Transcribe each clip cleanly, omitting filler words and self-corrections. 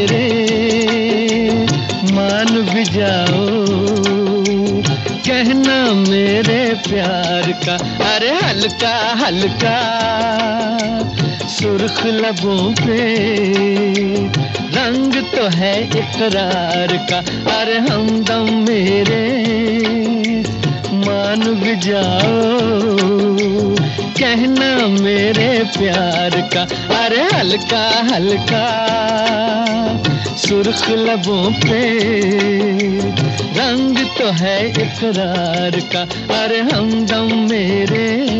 मेरे मान भी जाओ, कहना मेरे प्यार का। अरे हल्का हल्का सुर्ख लबों पे रंग तो है इकरार का। अरे हमदम मेरे मान भी जाओ, कहना मेरे प्यार का। अरे हल्का हल्का सुर्ख लबों पे रंग तो है इकरार का। अरे हमदम मेरे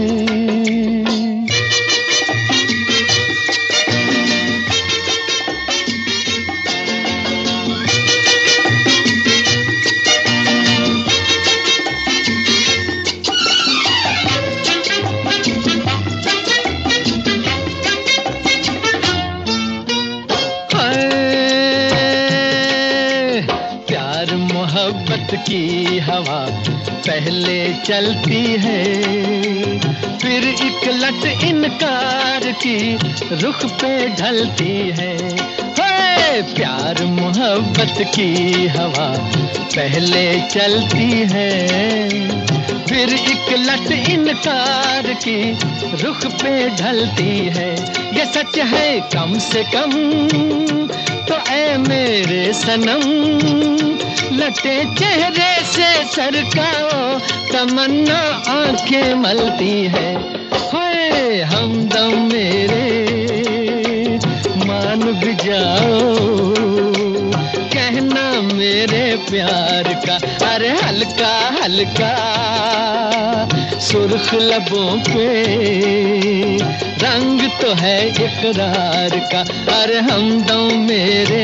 मोहब्बत की हवा पहले चलती है, फिर एक लट इनकार की रुख पे ढलती है। प्यार मोहब्बत की हवा पहले चलती है, फिर एक लट इनकार की रुख पे ढलती है। ये सच है कम से कम तो ऐ मेरे सनम, लटे चेहरे से सरकाओ तमन्ना आंखें मलती है। होए हमदम मेरे मान भी जाओ, कहना मेरे प्यार का। अरे हल्का हल्का सुर्ख लबों पे रंग तो है इकरार का। अरे हमदम मेरे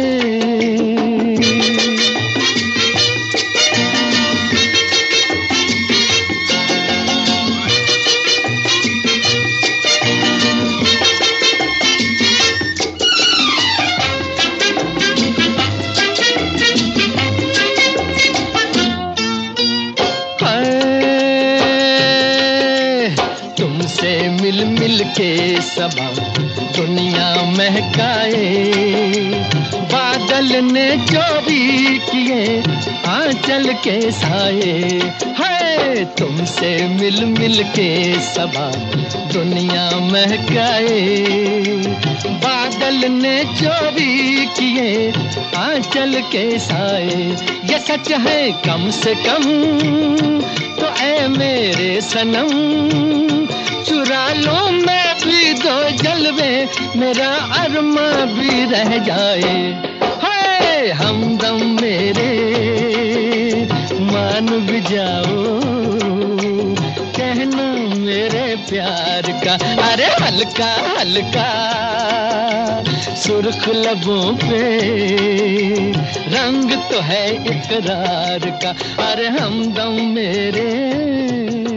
तुमसे मिल मिल के सबा दुनिया महकाए, बादल ने चोरी किए आंचल के साए। है तुमसे मिल मिल के सबा दुनिया महकाए, बादल ने चोरी किए आंचल के साए। ये सच है कम से कम तो ऐ मेरे सनम, चुरा लो मैं भी दो जलवे मेरा अरमा भी रह जाए। हाय हमदम मेरे मान भी जाओ, कहना मेरे प्यार का। अरे हल्का हल्का सुर्ख लबों पे रंग तो है इकरार का। अरे हमदम मेरे